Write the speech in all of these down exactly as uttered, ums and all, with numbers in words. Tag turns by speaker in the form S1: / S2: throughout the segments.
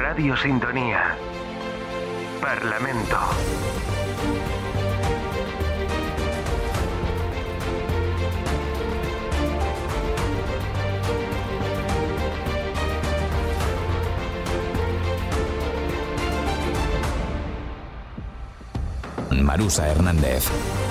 S1: Radio Sintonía. Parlamento.
S2: Marusa Hernández.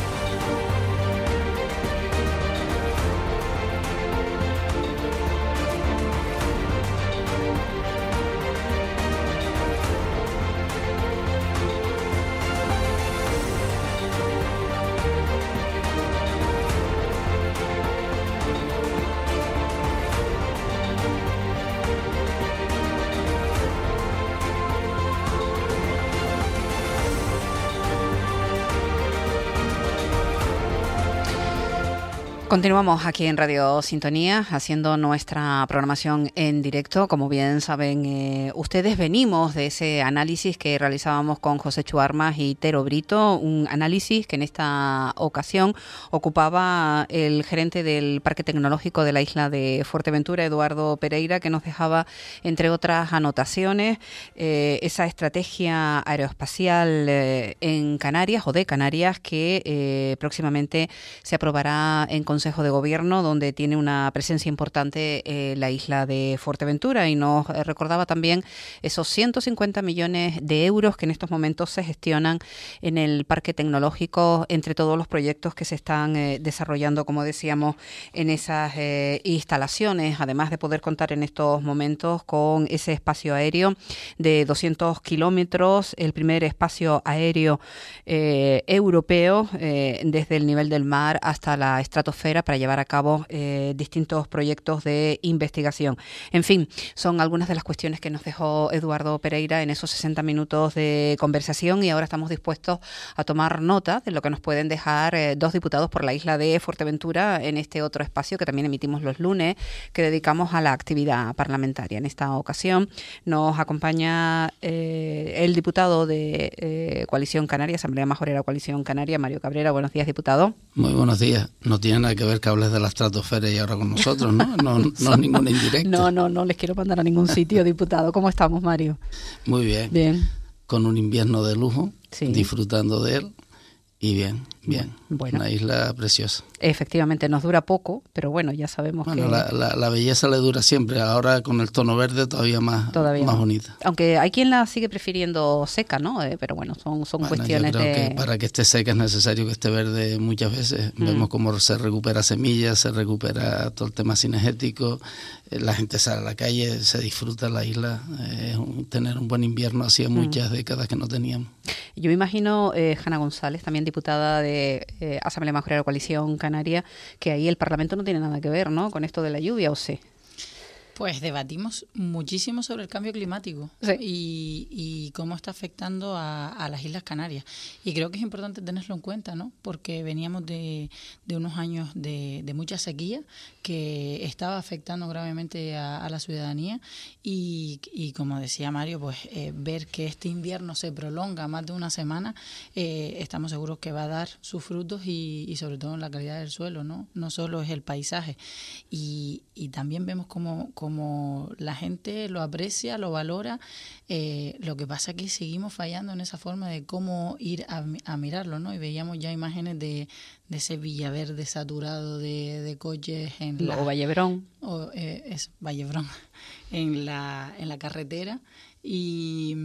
S3: Continuamos aquí en Radio Sintonía haciendo nuestra programación en directo. Como bien saben eh, ustedes, venimos de ese análisis que realizábamos con José Chu Armas y Tero Brito, un análisis que en esta ocasión ocupaba el gerente del Parque Tecnológico de la isla de Fuerteventura, Eduardo Pereira, que nos dejaba, entre otras anotaciones, eh, esa estrategia aeroespacial eh, en Canarias o de Canarias que eh, próximamente se aprobará en Consejo de Gobierno, donde tiene una presencia importante eh, la isla de Fuerteventura, y nos eh, recordaba también esos ciento cincuenta millones de euros que en estos momentos se gestionan en el Parque Tecnológico entre todos los proyectos que se están eh, desarrollando, como decíamos, en esas eh, instalaciones, además de poder contar en estos momentos con ese espacio aéreo de doscientos kilómetros, el primer espacio aéreo eh, europeo eh, desde el nivel del mar hasta la estratosfera, para llevar a cabo eh, distintos proyectos de investigación. En fin, son algunas de las cuestiones que nos dejó Eduardo Pereira en esos sesenta minutos de conversación, y ahora estamos dispuestos a tomar nota de lo que nos pueden dejar eh, dos diputados por la isla de Fuerteventura en este otro espacio que también emitimos los lunes, que dedicamos a la actividad parlamentaria. En esta ocasión nos acompaña eh, el diputado de eh, Coalición Canaria, Asamblea Majorera Coalición Canaria, Mario Cabrera. Buenos días, diputado.
S4: Muy buenos días. No tiene nada que ver que hables de la estratosfera y ahora con nosotros, ¿no? No, no, no es ninguna indirecta.
S3: No, no, no les quiero mandar a ningún sitio, diputado. ¿Cómo estamos, Mario?
S4: Muy bien.
S3: Bien.
S4: Con un invierno de lujo, sí, disfrutando de él, y bien, bien. Bueno. Una isla preciosa.
S3: Efectivamente, nos dura poco, pero bueno, ya sabemos
S4: bueno,
S3: que...
S4: La, la, la belleza le dura siempre, ahora con el tono verde todavía más, todavía más bonita.
S3: Aunque hay quien la sigue prefiriendo seca, ¿no? Eh, pero bueno, son, son
S4: bueno,
S3: cuestiones
S4: yo creo
S3: de...
S4: que para que esté seca es necesario que esté verde muchas veces. Mm. Vemos cómo se recupera semillas, se recupera todo el tema cinegético, eh, la gente sale a la calle, se disfruta la isla. Eh, es un, tener un buen invierno hacía muchas mm. décadas que no teníamos.
S3: Yo me imagino, eh, Hanna González, también diputada de eh, Asamblea Majorera Coalición Canaria, que ahí el Parlamento no tiene nada que ver, ¿no?, con esto de la lluvia, ¿o sí?
S5: Pues debatimos muchísimo sobre el cambio climático, sí, y, y cómo está afectando a, a las Islas Canarias. Y creo que es importante tenerlo en cuenta, ¿no? Porque veníamos de, de unos años de, de mucha sequía que estaba afectando gravemente a, a la ciudadanía, y, y como decía Mario, pues eh, ver que este invierno se prolonga más de una semana, eh, estamos seguros que va a dar sus frutos, y, y sobre todo en la calidad del suelo, ¿no? No solo es el paisaje. Y, y también vemos cómo, cómo como la gente lo aprecia, lo valora. Eh, lo que pasa es que seguimos fallando en esa forma de cómo ir a, a mirarlo, ¿no? Y veíamos ya imágenes de, de ese Villaverde saturado de, de coches en la...
S3: O Vallebrón.
S5: O, eh, es Vallebrón, en la, en la carretera. Y...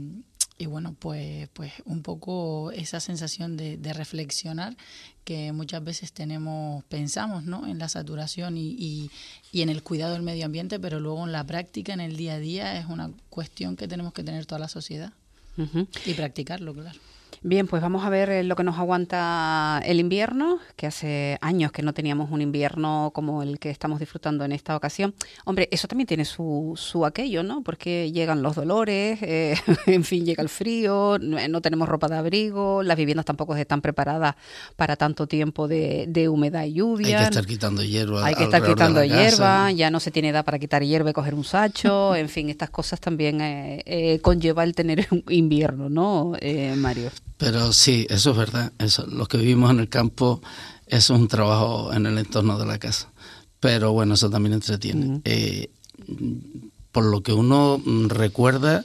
S5: Y bueno, pues, pues un poco esa sensación de, de reflexionar que muchas veces tenemos, pensamos, ¿no?, en la saturación y, y, y en el cuidado del medio ambiente, pero luego en la práctica, en el día a día, es una cuestión que tenemos que tener toda la sociedad. Uh-huh. Y practicarlo, claro.
S3: Bien, pues vamos a ver lo que nos aguanta el invierno, que hace años que no teníamos un invierno como el que estamos disfrutando en esta ocasión. Hombre, eso también tiene su, su aquello, ¿no? Porque llegan los dolores, eh, en fin, llega el frío, no tenemos ropa de abrigo, las viviendas tampoco están preparadas para tanto tiempo de, de humedad y lluvia.
S4: Hay que estar quitando hierba.
S3: Hay que estar quitando hierba, ya no se tiene edad para quitar hierba y coger un sacho, en fin, estas cosas también eh, eh, conlleva el tener un invierno, ¿no, eh, Mario?
S4: Pero sí, eso es verdad. Eso, los que vivimos en el campo, eso es un trabajo en el entorno de la casa. Pero bueno, eso también entretiene. Uh-huh. Eh, por lo que uno recuerda,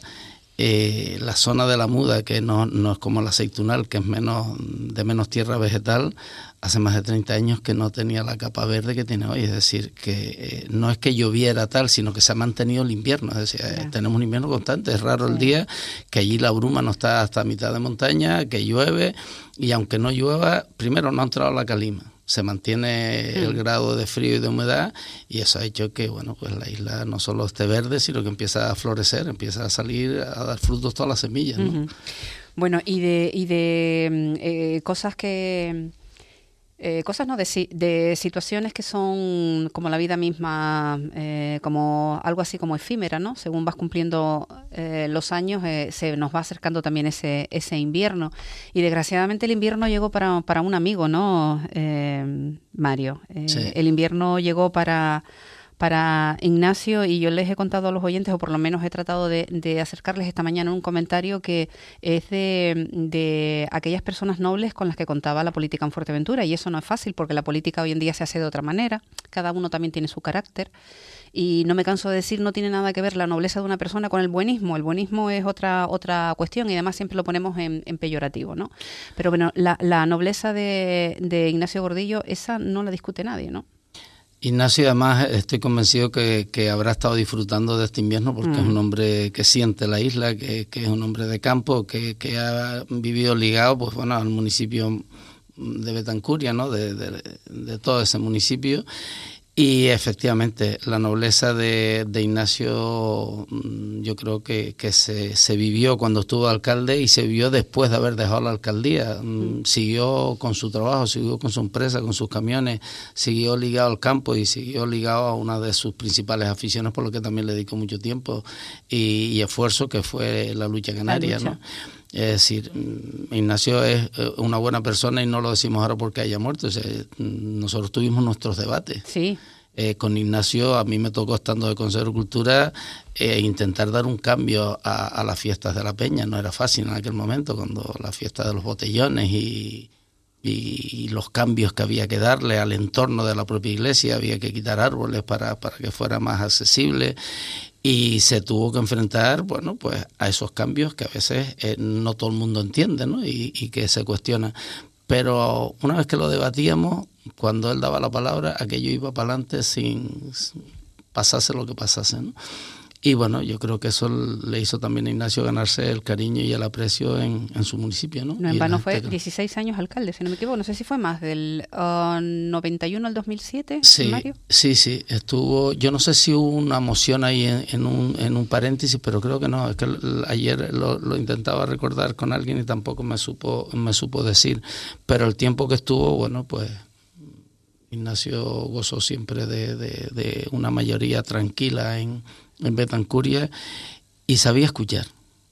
S4: eh, la zona de la Muda, que no, no es como la Aceitunal, que es menos de menos tierra vegetal, hace más de treinta años que no tenía la capa verde que tiene hoy. Es decir, que eh, no es que lloviera tal, sino que se ha mantenido el invierno. Es decir, eh, tenemos un invierno constante. Es raro sí. el día que allí la bruma no está hasta mitad de montaña, que llueve, y aunque no llueva, primero no ha entrado la calima. Se mantiene el grado de frío y de humedad, y eso ha hecho que, bueno, pues la isla no solo esté verde, sino que empieza a florecer, empieza a salir, a dar frutos todas las semillas, ¿no? Uh-huh.
S3: Bueno, y de y de eh, cosas que eh, cosas no de, de situaciones que son como la vida misma, eh, como algo así como efímera, ¿no? Según vas cumpliendo eh, los años, eh, se nos va acercando también ese ese invierno, y desgraciadamente el invierno llegó para para un amigo, ¿no, eh, Mario? Eh, sí. El invierno llegó para para Ignacio, y yo les he contado a los oyentes, o por lo menos he tratado de, de acercarles esta mañana un comentario que es de, de aquellas personas nobles con las que contaba la política en Fuerteventura, y eso no es fácil porque la política hoy en día se hace de otra manera, cada uno también tiene su carácter, y no me canso de decir, no tiene nada que ver la nobleza de una persona con el buenismo. El buenismo es otra otra cuestión, y además siempre lo ponemos en, en peyorativo, ¿no? Pero bueno, la, la nobleza de, de Ignacio Gordillo, esa no la discute nadie, ¿no?
S4: Ignacio, además, estoy convencido que, que habrá estado disfrutando de este invierno, porque mm. es un hombre que siente la isla, que, que es un hombre de campo, que, que ha vivido ligado, pues bueno, al municipio de Betancuria, ¿no? De, de, de todo ese municipio. Y efectivamente, la nobleza de, de Ignacio, yo creo que, que se, se vivió cuando estuvo alcalde, y se vivió después de haber dejado la alcaldía. Mm. Siguió con su trabajo, siguió con su empresa, con sus camiones, siguió ligado al campo y siguió ligado a una de sus principales aficiones, por lo que también le dedicó mucho tiempo y, y esfuerzo, que fue la lucha canaria, la lucha. ¿no? Es decir, Ignacio es una buena persona, y no lo decimos ahora porque haya muerto. O sea, nosotros tuvimos nuestros debates.
S3: Sí.
S4: Eh, con Ignacio, a mí me tocó, estando de consejero de Cultura, eh, intentar dar un cambio a, a las fiestas de la Peña. No era fácil en aquel momento, cuando la fiesta de los botellones y, y, y los cambios que había que darle al entorno de la propia iglesia, había que quitar árboles para, para que fuera más accesible. Y se tuvo que enfrentar, bueno, pues a esos cambios que a veces eh, no todo el mundo entiende, ¿no? Y, y que se cuestiona. Pero una vez que lo debatíamos, cuando él daba la palabra, aquello iba para adelante sin pasase lo que pasase, ¿no? Y bueno, yo creo que eso le hizo también a Ignacio ganarse el cariño y el aprecio en, en su municipio, ¿no?
S3: No, en vano fue dieciséis años alcalde, si no me equivoco. No sé si fue más, del uh, noventa y uno al dos mil siete,
S4: sí,
S3: Mario.
S4: Sí, sí, estuvo. Yo no sé si hubo una moción ahí en, en, un, en un paréntesis, pero creo que no. Es que ayer lo, lo intentaba recordar con alguien y tampoco me supo, me supo decir. Pero el tiempo que estuvo, bueno, pues Ignacio gozó siempre de, de, de una mayoría tranquila en en Betancuria, y sabía escuchar.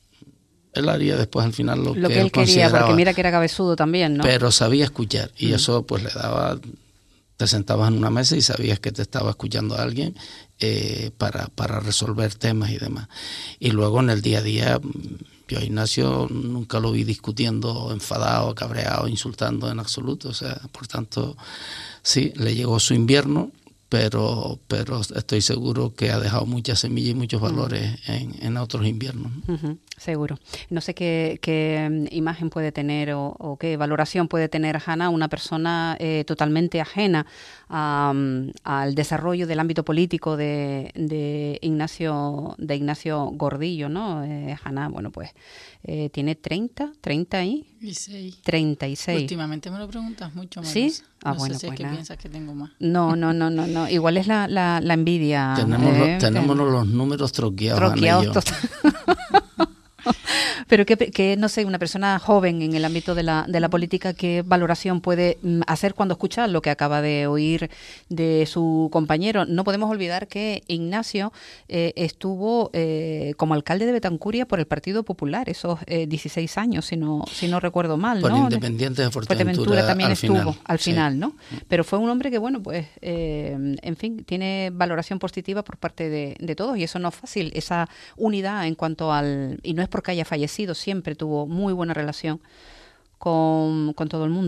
S4: Él haría después al final lo,
S3: lo
S4: que,
S3: que él, él quería, porque mira que era cabezudo también, ¿no?
S4: Pero sabía escuchar, y mm. eso pues le daba, te sentabas en una mesa y sabías que te estaba escuchando a alguien eh, para, para resolver temas y demás. Y luego en el día a día, yo a Ignacio nunca lo vi discutiendo, enfadado, cabreado, insultando en absoluto. O sea, por tanto, sí, le llegó su invierno, pero pero estoy seguro que ha dejado muchas semillas y muchos valores uh-huh. en, en otros inviernos.
S3: Uh-huh, seguro. No sé qué, qué imagen puede tener o, o qué valoración puede tener, Hanna, una persona eh, totalmente ajena a, al desarrollo del ámbito político de, de Ignacio de Ignacio Gordillo, ¿no? Eh, Hanna, bueno, pues eh, tiene treinta, treinta y treinta y seis.
S5: Últimamente me lo preguntas mucho más.
S3: ¿Sí? Ah,
S5: no
S3: bueno,
S5: sé si
S3: pues
S5: es que
S3: nada.
S5: piensas que tengo más.
S3: No, no, no, no, no. Igual es la, la, la envidia.
S4: Tenemos,
S3: eh,
S4: lo, tenemos que... los números troqueados.
S3: Troqueados. Pero que, que, no sé, una persona joven en el ámbito de la, de la política, ¿qué valoración puede hacer cuando escucha lo que acaba de oír de su compañero? No podemos olvidar que Ignacio eh, estuvo eh, como alcalde de Betancuria por el Partido Popular, esos eh, dieciséis años, si no, si no recuerdo mal,
S4: por
S3: ¿no?
S4: Independientes de Fuerteventura,
S3: Fuerteventura también
S4: al
S3: estuvo
S4: final.
S3: al final,
S4: sí.
S3: ¿no? Pero fue un hombre que, bueno, pues, eh, en fin, tiene valoración positiva por parte de, de todos, y eso no es fácil, esa unidad en cuanto al... Y no es porque haya fallecido, siempre tuvo muy buena relación con, con todo el mundo.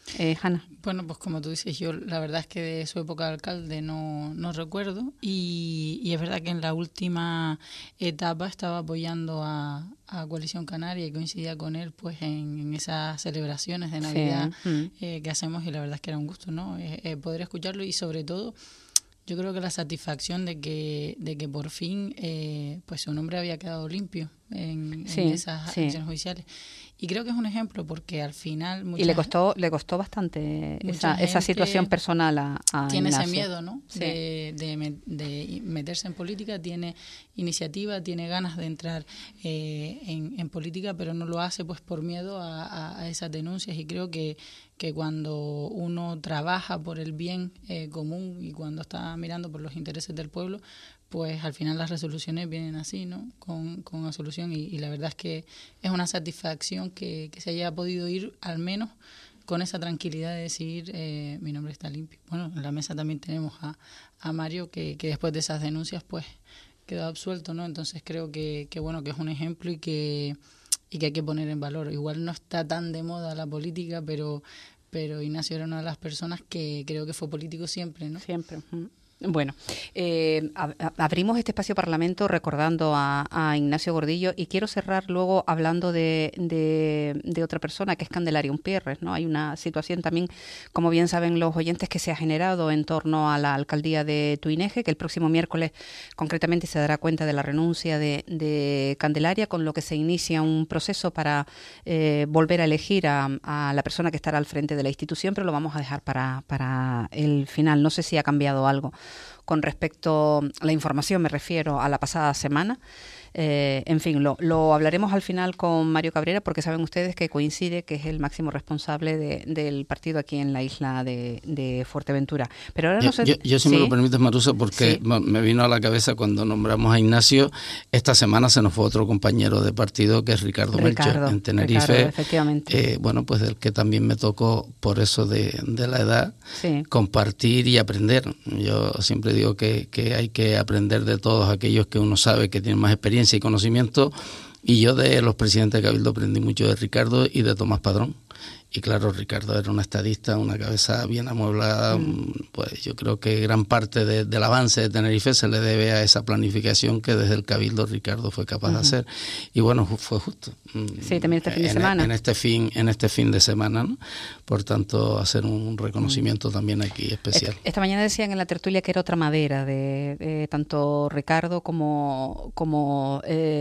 S3: Eh, Hanna.
S5: Bueno, pues como tú dices, yo la verdad es que de su época de alcalde no, no recuerdo y, y es verdad que en la última etapa estaba apoyando a, a Coalición Canaria y coincidía con él pues en, en esas celebraciones de Navidad sí. mm. eh, que hacemos y la verdad es que era un gusto, ¿no? Eh, eh, poder escucharlo y sobre todo yo creo que la satisfacción de que de que por fin eh, pues su nombre había quedado limpio en,
S3: sí,
S5: en esas
S3: sí.
S5: acciones judiciales. Y creo que es un ejemplo porque al final...
S3: Y le costó le costó bastante esa, esa situación personal a, a
S5: Tiene
S3: Ignacio.
S5: ese miedo, ¿no?
S3: Sí.
S5: De, de, de meterse en política, tiene iniciativa, tiene ganas de entrar eh, en, en política, pero no lo hace pues por miedo a, a, a esas denuncias. Y creo que, que cuando uno trabaja por el bien eh, común y cuando está mirando por los intereses del pueblo, pues al final las resoluciones vienen así, ¿no? Con, con una solución y, y la verdad es que es una satisfacción que, que se haya podido ir al menos con esa tranquilidad de decir eh, mi nombre está limpio. Bueno, en la mesa también tenemos a, a Mario que, que después de esas denuncias pues quedó absuelto, ¿no? Entonces creo que, que bueno, que es un ejemplo y que, y que hay que poner en valor. Igual no está tan de moda la política, pero, pero Ignacio era una de las personas que creo que fue político siempre, ¿no?
S3: Siempre. Bueno, eh, ab- abrimos este espacio Parlamento recordando a, a Ignacio Gordillo y quiero cerrar luego hablando de, de, de otra persona que es Candelaria Umpierres, ¿no? Hay una situación también, como bien saben los oyentes, que se ha generado en torno a la alcaldía de Tuineje, que el próximo miércoles concretamente se dará cuenta de la renuncia de, de Candelaria, con lo que se inicia un proceso para eh, volver a elegir a, a la persona que estará al frente de la institución, pero lo vamos a dejar para, para el final. No sé si ha cambiado algo con respecto a la información, me refiero a la pasada semana. Eh, en fin, lo, lo hablaremos al final con Mario Cabrera porque saben ustedes que coincide que es el máximo responsable de, del partido aquí en la isla de, de Fuerteventura. Pero ahora
S4: yo,
S3: no sé...
S4: Yo, yo si ¿Sí? me lo permites, Marusa, porque sí. me vino a la cabeza cuando nombramos a Ignacio, esta semana se nos fue otro compañero de partido que es Ricardo, Ricardo Melchor en Tenerife.
S3: Ricardo, efectivamente.
S4: Eh, bueno, pues del que también me tocó, por eso de, de la edad,
S3: sí.
S4: compartir y aprender. Yo siempre digo que, que hay que aprender de todos aquellos que uno sabe que tienen más experiencia y conocimiento, y yo de los presidentes de Cabildo aprendí mucho de Ricardo y de Tomás Padrón. Y claro, Ricardo era un estadista, una cabeza bien amueblada, mm. pues yo creo que gran parte de, del avance de Tenerife se le debe a esa planificación que desde el Cabildo Ricardo fue capaz uh-huh. de hacer. Y bueno, fue justo.
S3: Sí, también este fin de
S4: en,
S3: semana.
S4: En este fin, en este fin de semana, ¿no? Por tanto, hacer un reconocimiento mm. también aquí especial.
S3: Esta mañana decían en la tertulia que era otra madera, de, de tanto Ricardo como, como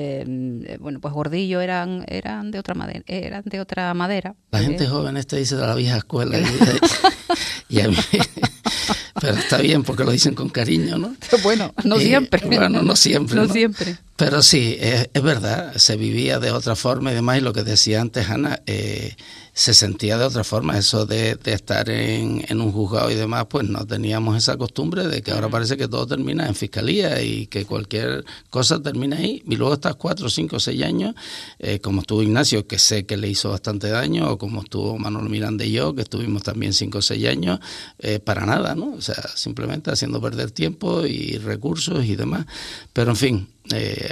S3: eh, bueno, pues Gordillo eran, eran de otra madera, eran de otra madera.
S4: La gente joven este dice de la vieja escuela y, y a mí, pero está bien porque lo dicen con cariño, ¿no?
S3: Bueno, no siempre.
S4: Eh, bueno, no siempre.
S3: No,
S4: ¿no?
S3: siempre.
S4: Pero sí, es, es verdad, se vivía de otra forma y demás, y lo que decía antes Ana, eh, se sentía de otra forma, eso de, de estar en, en un juzgado y demás, pues no teníamos esa costumbre de que ahora parece que todo termina en fiscalía y que cualquier cosa termina ahí, y luego estás cuatro, cinco, seis años, eh, como estuvo Ignacio, que sé que le hizo bastante daño, o como estuvo Manolo Miranda y yo, que estuvimos también cinco o seis años, eh, para nada, ¿no? O sea, simplemente haciendo perder tiempo y recursos y demás, pero en fin, eh,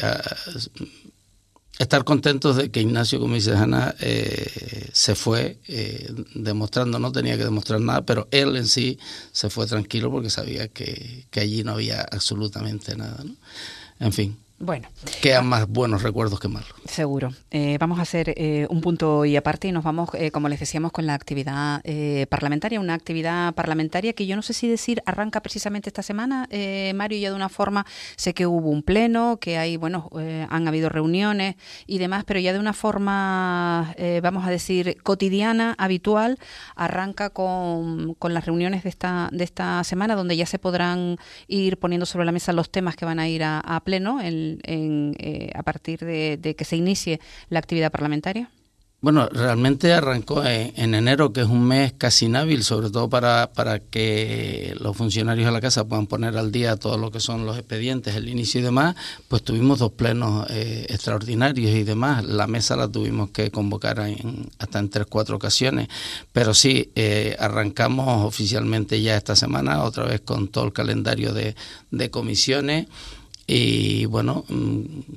S4: estar contentos de que Ignacio, como dice Ana, eh, se fue eh, demostrando, no tenía que demostrar nada, pero él en sí se fue tranquilo porque sabía que, que allí no había absolutamente nada, ¿no? En fin.
S3: Bueno.
S4: Quedan más buenos recuerdos que malos.
S3: Seguro. Eh, vamos a hacer eh, un punto y aparte y nos vamos, eh, como les decíamos, con la actividad eh, parlamentaria, una actividad parlamentaria que yo no sé si decir arranca precisamente esta semana, eh, Mario, ya de una forma, sé que hubo un pleno, que hay, bueno, eh, han habido reuniones y demás, pero ya de una forma, eh, vamos a decir, cotidiana, habitual, arranca con, con las reuniones de esta, de esta semana, donde ya se podrán ir poniendo sobre la mesa los temas que van a ir a, a pleno, el En, eh, a partir de, de que se inicie la actividad parlamentaria?
S4: Bueno, realmente arrancó en, en enero, que es un mes casi inhábil, sobre todo para, para que los funcionarios de la casa puedan poner al día todo lo que son los expedientes, el inicio y demás. Pues tuvimos dos plenos eh, extraordinarios y demás. La mesa la tuvimos que convocar en, hasta en tres, cuatro ocasiones. Pero sí, eh, arrancamos oficialmente ya esta semana, otra vez con todo el calendario de, de comisiones. Y bueno,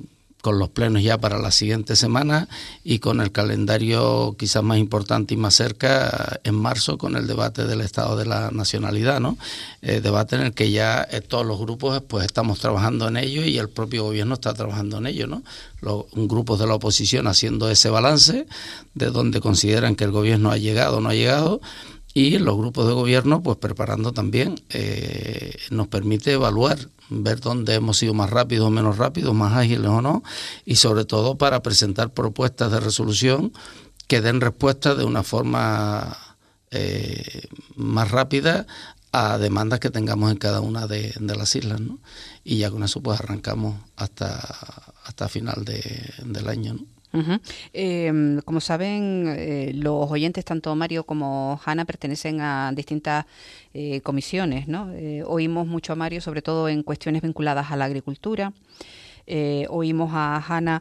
S4: con los plenos ya para la siguiente semana y con el calendario quizás más importante y más cerca en marzo con el debate del Estado de la Nacionalidad, ¿no? Eh, debate en el que ya eh, todos los grupos pues estamos trabajando en ello y el propio gobierno está trabajando en ello, ¿no? Los grupos de la oposición haciendo ese balance de donde consideran que el gobierno ha llegado o no ha llegado, y los grupos de gobierno pues preparando también, eh, nos permite evaluar, ver dónde hemos sido más rápidos o menos rápidos, más ágiles o no, y sobre todo para presentar propuestas de resolución que den respuesta de una forma eh, más rápida a demandas que tengamos en cada una de, de las islas, ¿no? Y ya con eso pues arrancamos hasta hasta final de, del año, ¿no?
S3: Uh-huh. Eh, como saben, eh, los oyentes, tanto Mario como Hanna, pertenecen a distintas eh, comisiones, ¿no? Eh, oímos mucho a Mario, sobre todo en cuestiones vinculadas a la agricultura. Eh, oímos a Hanna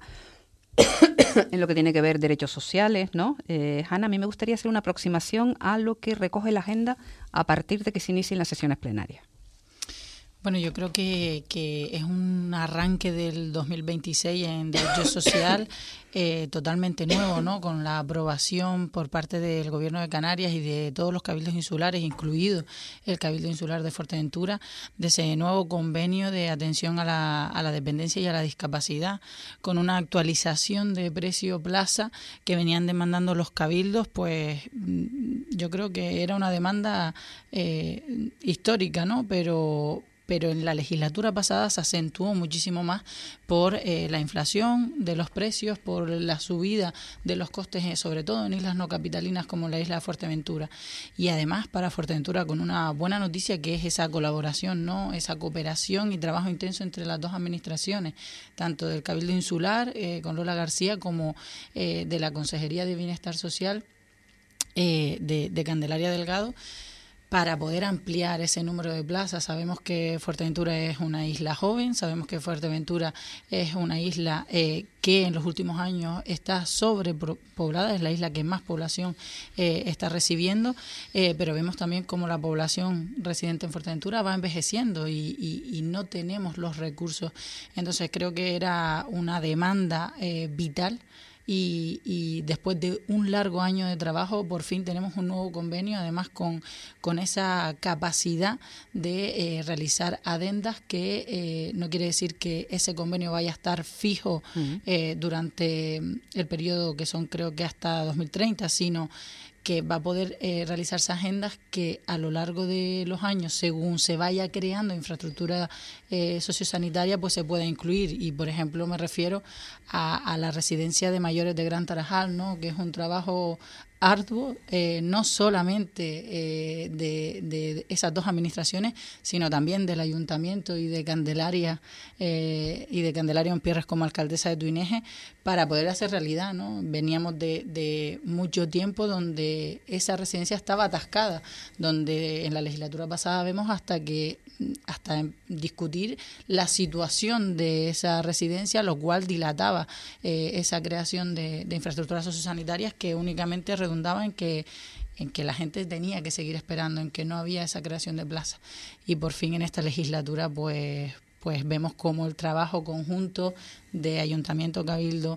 S3: en lo que tiene que ver derechos sociales, ¿no? Eh, Hanna, a mí me gustaría hacer una aproximación a lo que recoge la agenda a partir de que se inicien las sesiones plenarias.
S5: Bueno, yo creo que, que es un arranque del dos mil veintiséis en derecho social eh, totalmente nuevo, ¿no? Con la aprobación por parte del Gobierno de Canarias y de todos los cabildos insulares, incluido el Cabildo Insular de Fuerteventura, de ese nuevo convenio de atención a la, a la dependencia y a la discapacidad, con una actualización de precio plaza que venían demandando los cabildos. Pues yo creo que era una demanda eh, histórica, ¿no? Pero pero en la legislatura pasada se acentuó muchísimo más por eh, la inflación de los precios, por la subida de los costes, eh, sobre todo en islas no capitalinas como la isla de Fuerteventura. Y además para Fuerteventura con una buena noticia, que es esa colaboración, ¿no? Esa cooperación y trabajo intenso entre las dos administraciones, tanto del Cabildo Insular eh, con Lola García como eh, de la Consejería de Bienestar Social eh, de, de Candelaria Delgado, para poder ampliar ese número de plazas. Sabemos que Fuerteventura es una isla joven, sabemos que Fuerteventura es una isla eh, que en los últimos años está sobrepoblada, es la isla que más población eh, está recibiendo, eh, pero vemos también cómo la población residente en Fuerteventura va envejeciendo y, y, y no tenemos los recursos. Entonces creo que era una demanda eh, vital. Y, y después de un largo año de trabajo, por fin tenemos un nuevo convenio, además con, con esa capacidad de eh, realizar adendas, que eh, no quiere decir que ese convenio vaya a estar fijo uh-huh. eh, durante el periodo que son, creo que hasta dos mil treinta, sino que va a poder eh, realizarse agendas que a lo largo de los años, según se vaya creando infraestructura eh, sociosanitaria, pues se pueda incluir. Y, por ejemplo, me refiero a, a la residencia de mayores de Gran Tarajal, ¿no? Que es un trabajo arduo, eh, no solamente eh, de, de esas dos administraciones, sino también del Ayuntamiento y de Candelaria eh, y de Candelaria Pierres como alcaldesa de Tuineje, para poder hacer realidad, ¿no? Veníamos de, de mucho tiempo donde esa residencia estaba atascada, donde en la legislatura pasada vemos hasta que hasta discutir la situación de esa residencia, lo cual dilataba eh, esa creación de, de infraestructuras sociosanitarias que únicamente redundaba en que en que la gente tenía que seguir esperando, en que no había esa creación de plazas. Y por fin en esta legislatura pues pues vemos cómo el trabajo conjunto de Ayuntamiento, Cabildo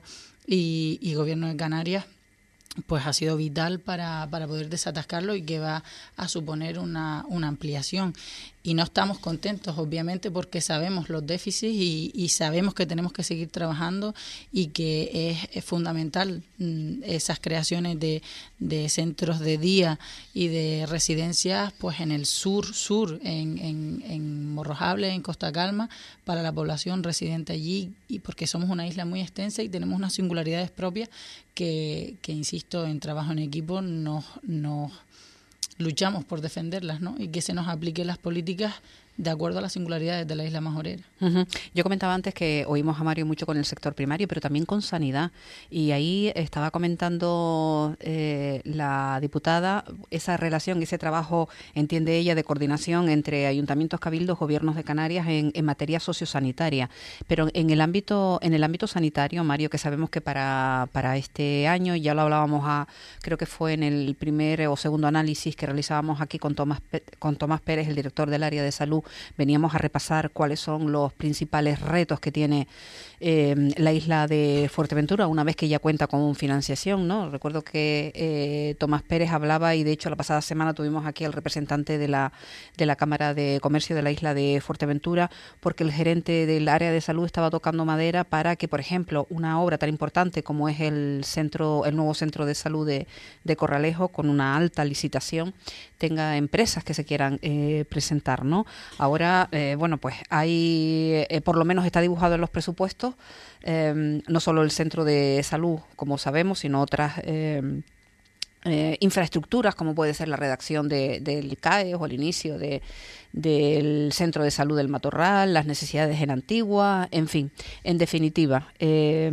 S5: y, y Gobierno de Canarias pues ha sido vital para, para poder desatascarlo, y que va a suponer una, una ampliación. Y no estamos contentos, obviamente, porque sabemos los déficits y, y sabemos que tenemos que seguir trabajando, y que es, es fundamental mmm, esas creaciones de, de centros de día y de residencias pues en el sur, sur en, en, en Morrojable, en Costa Calma, para la población residente allí, y porque somos una isla muy extensa y tenemos unas singularidades propias que, que insisto, en trabajo en equipo nos, nos luchamos por defenderlas, ¿no? Y que se nos apliquen las políticas de acuerdo a las singularidades de la isla majorera.
S3: Uh-huh. Yo comentaba antes que oímos a Mario mucho con el sector primario, pero también con sanidad. Y ahí estaba comentando eh, la diputada esa relación, ese trabajo, entiende ella, de coordinación entre ayuntamientos, cabildos, gobiernos de Canarias en, en materia sociosanitaria. Pero en el ámbito en el ámbito sanitario, Mario, que sabemos que para, para este año, ya lo hablábamos, a, creo que fue en el primer o segundo análisis que realizábamos aquí con Tomás, con Tomás Pérez, el director del área de salud, veníamos a repasar cuáles son los principales retos que tiene eh, la isla de Fuerteventura una vez que ya cuenta con financiación, ¿no? Recuerdo que eh, Tomás Pérez hablaba, y de hecho la pasada semana tuvimos aquí al representante de la, de la Cámara de Comercio de la isla de Fuerteventura, porque el gerente del área de salud estaba tocando madera para que, por ejemplo, una obra tan importante como es el centro, el nuevo centro de salud de, de Corralejo, con una alta licitación, tenga empresas que se quieran eh, presentar, ¿no? Ahora, eh, bueno, pues hay, eh, por lo menos está dibujado en los presupuestos, eh, no solo el centro de salud, como sabemos, sino otras eh, eh, infraestructuras, como puede ser la redacción de, del C A E S o el inicio de, del centro de salud del Matorral, las necesidades en Antigua, en fin, en definitiva, eh,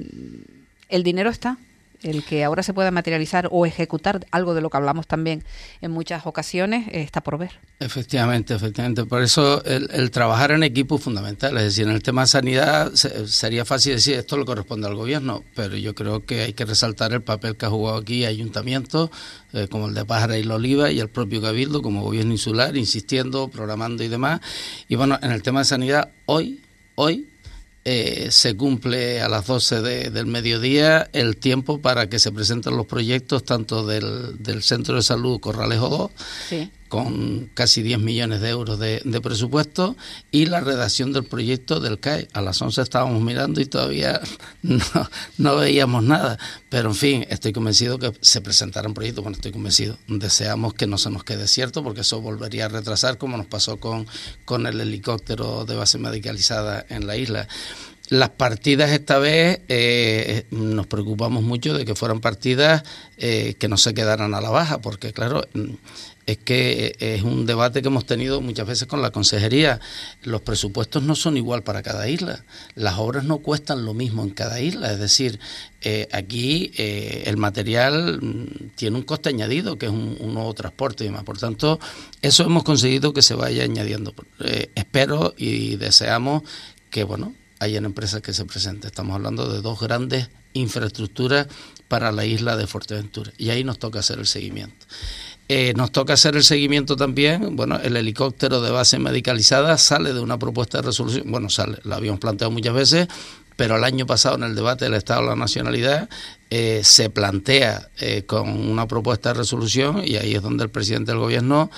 S3: el dinero está. El que ahora se pueda materializar o ejecutar algo de lo que hablamos también en muchas ocasiones eh, está por ver.
S4: Efectivamente, efectivamente. Por eso el, el trabajar en equipo es fundamental. Es decir, en el tema de sanidad se, sería fácil decir esto le corresponde al gobierno, pero yo creo que hay que resaltar el papel que ha jugado aquí ayuntamientos eh, como el de Pájara y La Oliva y el propio Cabildo como gobierno insular, insistiendo, programando y demás. Y bueno, en el tema de sanidad, hoy, hoy, Eh, se cumple a las doce de, del mediodía el tiempo para que se presenten los proyectos tanto del, del Centro de Salud Corralejo dos, sí, con casi diez millones de euros de, de presupuesto, y la redacción del proyecto del C A E S. A las once estábamos mirando y todavía no, no veíamos nada, pero en fin, estoy convencido que se presentarán proyectos. Bueno, estoy convencido, deseamos que no se nos quede cierto, porque eso volvería a retrasar, como nos pasó con, con el helicóptero de base medicalizada en la isla. Las partidas esta vez eh, nos preocupamos mucho de que fueran partidas eh, que no se quedaran a la baja, porque claro, es que es un debate que hemos tenido muchas veces con la consejería. Los presupuestos no son igual para cada isla, las obras no cuestan lo mismo en cada isla, es decir, eh, aquí eh, el material tiene un coste añadido, que es un, un nuevo transporte y demás. Por tanto, eso hemos conseguido que se vaya añadiendo. Eh, espero y deseamos que, bueno, hayan empresas que se presenten. Estamos hablando de dos grandes infraestructuras para la isla de Fuerteventura, y ahí nos toca hacer el seguimiento. Eh, nos toca hacer el seguimiento también. Bueno, el helicóptero de base medicalizada sale de una propuesta de resolución, bueno, sale, la habíamos planteado muchas veces, pero el año pasado en el debate del Estado de la Nacionalidad eh, se plantea eh, con una propuesta de resolución, y ahí es donde el presidente del gobierno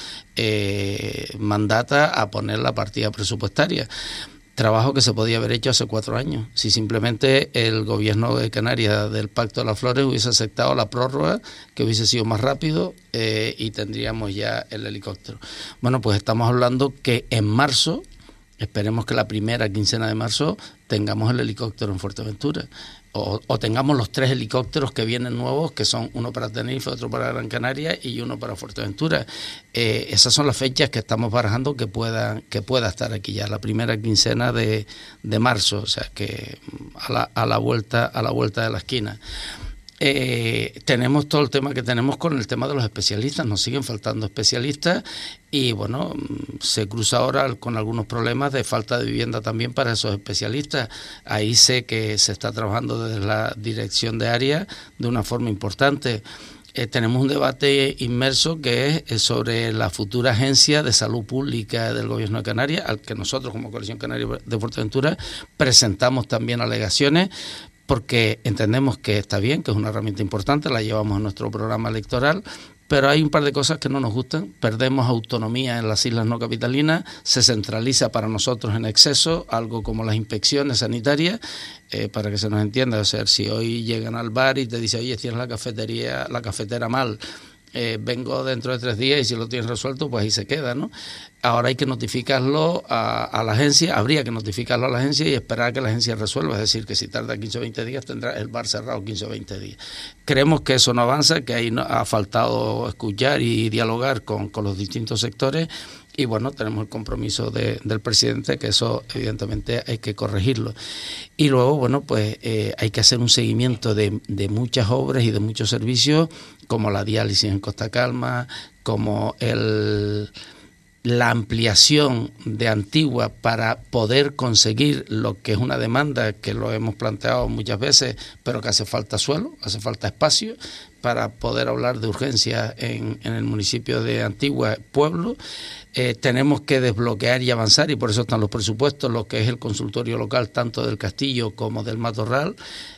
S4: eh, mandata a poner la partida presupuestaria. Trabajo que se podía haber hecho hace cuatro años, si simplemente el gobierno de Canarias del Pacto de las Flores hubiese aceptado la prórroga, que hubiese sido más rápido eh, y tendríamos ya el helicóptero. Bueno, pues estamos hablando que en marzo, esperemos que la primera quincena de marzo, tengamos el helicóptero en Fuerteventura. O, o tengamos los tres helicópteros que vienen nuevos, que son uno para Tenerife, otro para Gran Canaria y uno para Fuerteventura. Eh, esas son las fechas que estamos barajando que pueda, que pueda estar aquí ya, la primera quincena de, de marzo, o sea que a la, a la vuelta, a la vuelta de la esquina. Eh, tenemos todo el tema que tenemos con el tema de los especialistas, nos siguen faltando especialistas, y bueno, se cruza ahora con algunos problemas de falta de vivienda también para esos especialistas. Ahí sé que se está trabajando desde la dirección de área de una forma importante. Eh, tenemos un debate inmerso que es sobre la futura agencia de salud pública del gobierno de Canarias, al que nosotros como Coalición Canaria de Fuerteventura presentamos también alegaciones, porque entendemos que está bien, que es una herramienta importante, la llevamos a nuestro programa electoral, pero hay un par de cosas que no nos gustan. Perdemos autonomía en las islas no capitalinas, se centraliza para nosotros en exceso, algo como las inspecciones sanitarias, eh, para que se nos entienda. O sea, si hoy llegan al bar y te dicen, oye, tienes la cafetería, la cafetera mal, Eh, vengo dentro de tres días y si lo tienes resuelto, pues ahí se queda, ¿no? Ahora hay que notificarlo a, a la agencia, habría que notificarlo a la agencia y esperar a que la agencia resuelva, es decir, que si tarda quince o veinte días tendrá el bar cerrado quince o veinte días. Creemos que eso no avanza, que ahí no, ha faltado escuchar y dialogar con, con los distintos sectores, y bueno, tenemos el compromiso de, del presidente, que eso evidentemente hay que corregirlo. Y luego, bueno, pues eh, hay que hacer un seguimiento de, de muchas obras y de muchos servicios, como la diálisis en Costa Calma, como el, la ampliación de Antigua para poder conseguir lo que es una demanda que lo hemos planteado muchas veces, pero que hace falta suelo, hace falta espacio, para poder hablar de urgencias en, en el municipio de Antigua Pueblo. Eh, tenemos que desbloquear y avanzar, y por eso están los presupuestos, lo que es el consultorio local tanto del Castillo como del Matorral.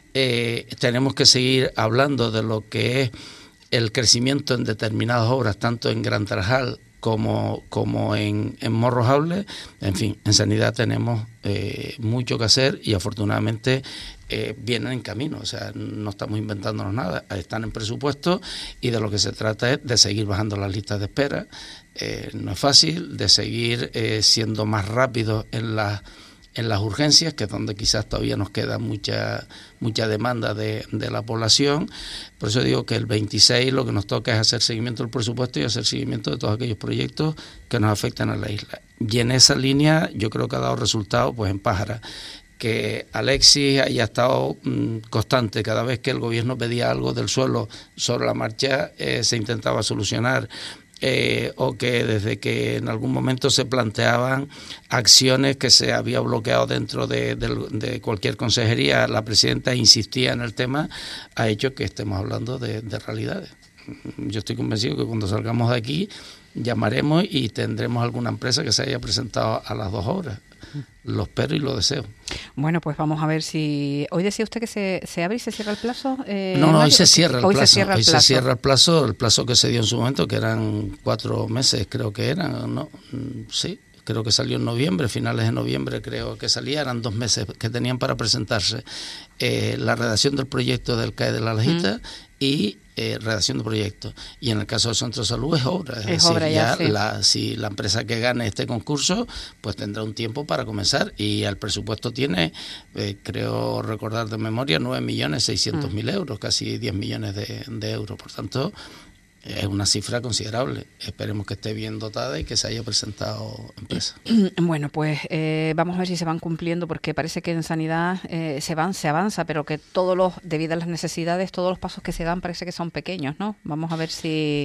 S4: Eh, tenemos que seguir hablando de lo que es el crecimiento en determinadas obras, tanto en Gran Tarajal como, como en, en Morrojable. En fin, en sanidad tenemos eh, mucho que hacer y afortunadamente eh, vienen en camino, o sea, no estamos inventándonos nada, están en presupuesto y de lo que se trata es de seguir bajando las listas de espera. Eh, no es fácil, de seguir eh, siendo más rápidos en las en las urgencias, que es donde quizás todavía nos queda mucha mucha demanda de, de la población. Por eso digo que el veintiséis lo que nos toca es hacer seguimiento del presupuesto y hacer seguimiento de todos aquellos proyectos que nos afectan a la isla. Y en esa línea yo creo que ha dado resultado pues en Pájara. Que Alexis haya estado mmm, constante, cada vez que el gobierno pedía algo del suelo sobre la marcha eh, se intentaba solucionar. Eh, o que desde que en algún momento se planteaban acciones que se había bloqueado dentro de, de, de cualquier consejería, la presidenta insistía en el tema, ha hecho que estemos hablando de, de realidades. Yo estoy convencido que cuando salgamos de aquí llamaremos y tendremos alguna empresa que se haya presentado a las dos obras. Lo espero y lo deseo.
S3: Bueno, pues vamos a ver si... Hoy decía usted que se, se abre y se cierra el plazo. Eh,
S4: no, no, hoy se cierra el
S3: hoy
S4: plazo.
S3: Se cierra el
S4: hoy
S3: plazo.
S4: se cierra el plazo, el plazo que se dio en su momento, que eran cuatro meses, creo que eran, ¿no? Sí, creo que salió en noviembre, finales de noviembre creo que salía, eran dos meses que tenían para presentarse eh, la redacción del proyecto del C A E de la Lajita mm. y eh, redacción de proyectos. Y en el caso del Centro de Salud es obra. Es, es decir, obra ya, ya sí. la, si la empresa que gane este concurso, pues tendrá un tiempo para comenzar. Y el presupuesto tiene, eh, creo recordar de memoria, nueve millones seiscientos mil mm. euros, casi diez millones de, de euros. Por tanto, es una cifra considerable. Esperemos que esté bien dotada y que se haya presentado empresa.
S3: Bueno, pues eh, vamos a ver si se van cumpliendo, porque parece que en sanidad eh, se van, se avanza, pero que todos los, debido a las necesidades, todos los pasos que se dan parece que son pequeños, ¿no? Vamos a ver si...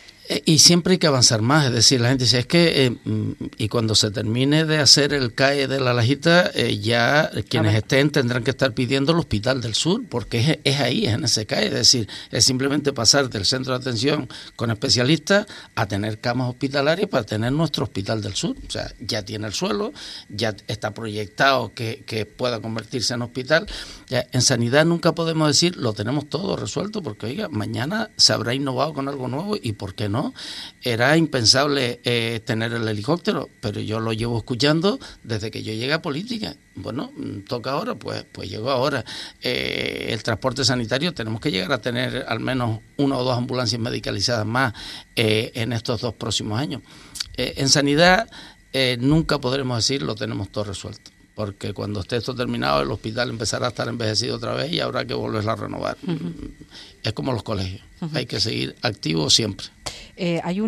S4: Y siempre hay que avanzar más, es decir, la gente dice, es que, eh, y cuando se termine de hacer el C A E de la Lajita, eh, ya quienes estén tendrán que estar pidiendo el Hospital del Sur, porque es, es ahí, es en ese C A E, es decir, es simplemente pasar del centro de atención con especialistas a tener camas hospitalarias para tener nuestro Hospital del Sur. O sea, ya tiene el suelo, ya está proyectado que, que pueda convertirse en hospital. Ya, en sanidad nunca podemos decir, lo tenemos todo resuelto, porque, oiga, mañana se habrá innovado con algo nuevo y ¿por qué no? ¿no? Era impensable eh, tener el helicóptero, pero yo lo llevo escuchando desde que yo llegué a política. Bueno, toca ahora, pues pues llegó ahora. Eh, el transporte sanitario, tenemos que llegar a tener al menos una o dos ambulancias medicalizadas más eh, en estos dos próximos años. Eh, en sanidad eh, nunca podremos decir lo tenemos todo resuelto, porque cuando esté esto terminado el hospital empezará a estar envejecido otra vez y habrá que volverlo a renovar. Uh-huh. Es como los colegios, uh-huh. Hay que seguir activos siempre.
S3: Eh, hay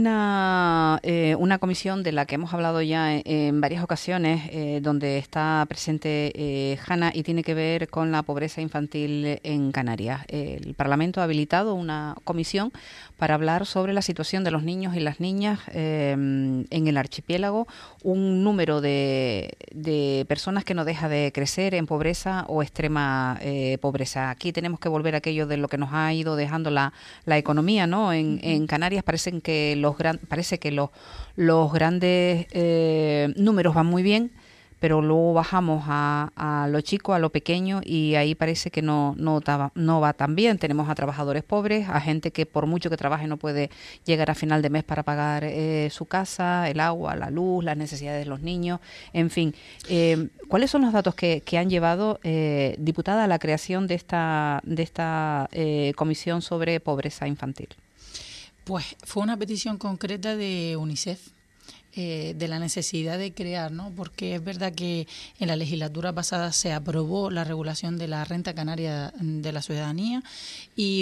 S3: una eh, una comisión de la que hemos hablado ya en, en varias ocasiones, eh, donde está presente eh, Hanna, y tiene que ver con la pobreza infantil en Canarias. Eh, el Parlamento ha habilitado una comisión para hablar sobre la situación de los niños y las niñas eh, en el archipiélago, un número de, de personas que no deja de crecer en pobreza o extrema eh, pobreza. Aquí tenemos que volver a aquello de lo que nos ha ido dejando la, la economía, ¿no? En, uh-huh. en Canarias parecen que los gran, parece que los, los grandes eh, números van muy bien, pero luego bajamos a, a lo chico, a lo pequeño, y ahí parece que no no, taba, no va tan bien. Tenemos a trabajadores pobres, a gente que por mucho que trabaje no puede llegar a final de mes para pagar eh, su casa, el agua, la luz, las necesidades de los niños, en fin. Eh, ¿Cuáles son los datos que, que han llevado, eh, diputada, a la creación de esta, de esta eh, comisión sobre pobreza infantil?
S5: Pues fue una petición concreta de UNICEF, eh, de la necesidad de crear, ¿no? Porque es verdad que en la legislatura pasada se aprobó la regulación de la renta canaria de la ciudadanía y,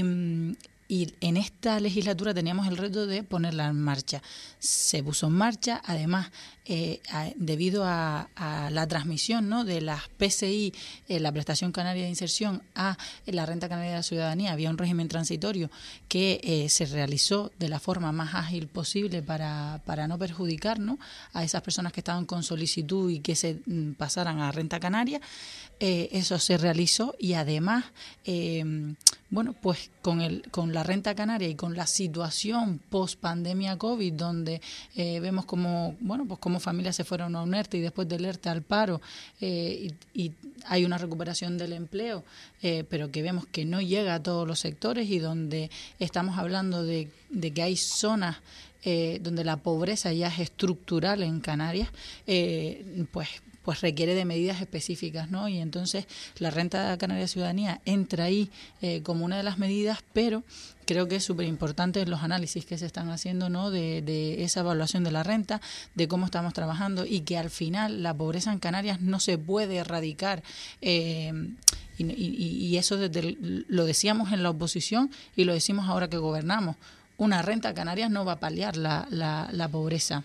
S5: y en esta legislatura teníamos el reto de ponerla en marcha. Se puso en marcha, además, eh, a, debido a, a la transmisión, ¿no?, de las P C I, eh, la prestación canaria de inserción, a la renta canaria de la ciudadanía, había un régimen transitorio que eh, se realizó de la forma más ágil posible para, para no perjudicar, ¿no?, a esas personas que estaban con solicitud y que se mm, pasaran a renta canaria. Eh, eso se realizó y además, eh, bueno, pues con el con la renta canaria y con la situación post pandemia COVID, donde eh, vemos como, bueno, pues como familias se fueron a un ERTE y después del ERTE al paro, eh, y, y hay una recuperación del empleo, eh, pero que vemos que no llega a todos los sectores, y donde estamos hablando de, de que hay zonas eh, donde la pobreza ya es estructural en Canarias, eh, pues pues requiere de medidas específicas, ¿no? Y entonces la renta canaria ciudadanía entra ahí eh, como una de las medidas, pero creo que es súper importante los análisis que se están haciendo, ¿no? De, de esa evaluación de la renta, de cómo estamos trabajando, y que al final la pobreza en Canarias no se puede erradicar. Eh, y, y, y eso desde el, lo decíamos en la oposición y lo decimos ahora que gobernamos. Una renta canaria no va a paliar la, la, la pobreza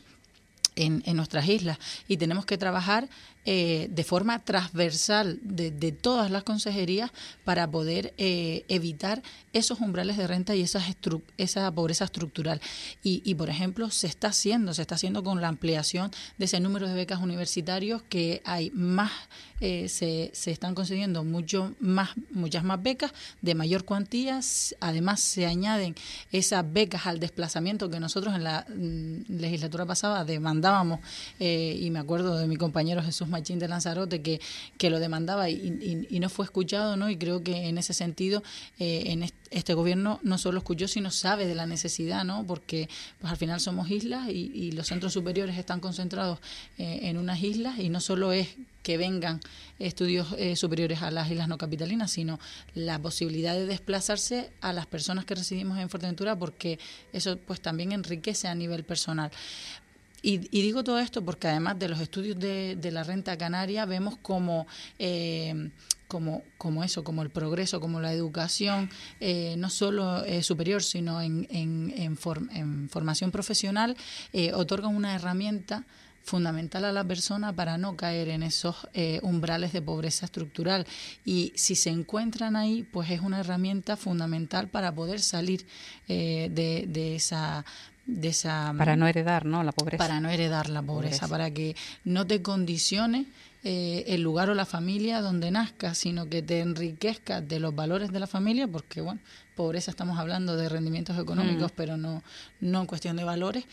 S5: en, en nuestras islas, y tenemos que trabajar eh, de forma transversal de, de todas las consejerías para poder eh, evitar esos umbrales de renta y esas estru- esa pobreza estructural. Y, y, por ejemplo, se está haciendo, se está haciendo con la ampliación de ese número de becas universitarios, que hay más, eh, se, se están concediendo mucho más, muchas más becas de mayor cuantía. Además, se añaden esas becas al desplazamiento que nosotros en la mm, legislatura pasada demandábamos, eh, y me acuerdo de mi compañero Jesús Machín de Lanzarote que, que lo demandaba y, y, y no fue escuchado, ¿no? Y creo que en ese sentido eh, en este, este gobierno no solo escuchó, sino sabe de la necesidad, ¿no? Porque pues al final somos islas, y, y los centros superiores están concentrados eh, en unas islas, y no solo es que vengan estudios eh, superiores a las islas no capitalinas, sino la posibilidad de desplazarse a las personas que residimos en Fuerteventura, porque eso pues también enriquece a nivel personal. Y, y digo todo esto porque además de los estudios de, de la renta canaria, vemos como, eh, como, como eso, como el progreso, como la educación, eh, no solo eh, superior, sino en, en, en, form, en formación profesional, eh, otorgan una herramienta fundamental a la persona para no caer en esos eh, umbrales de pobreza estructural. Y si se encuentran ahí, pues es una herramienta fundamental para poder salir eh, de, de esa... de esa
S3: para no heredar, ¿no? La pobreza.
S5: Para no heredar la pobreza, pobreza. Para que no te condicione eh, el lugar o la familia donde nazcas, sino que te enriquezca de los valores de la familia, porque, bueno, pobreza estamos hablando de rendimientos económicos, mm. pero no, no en cuestión de valores,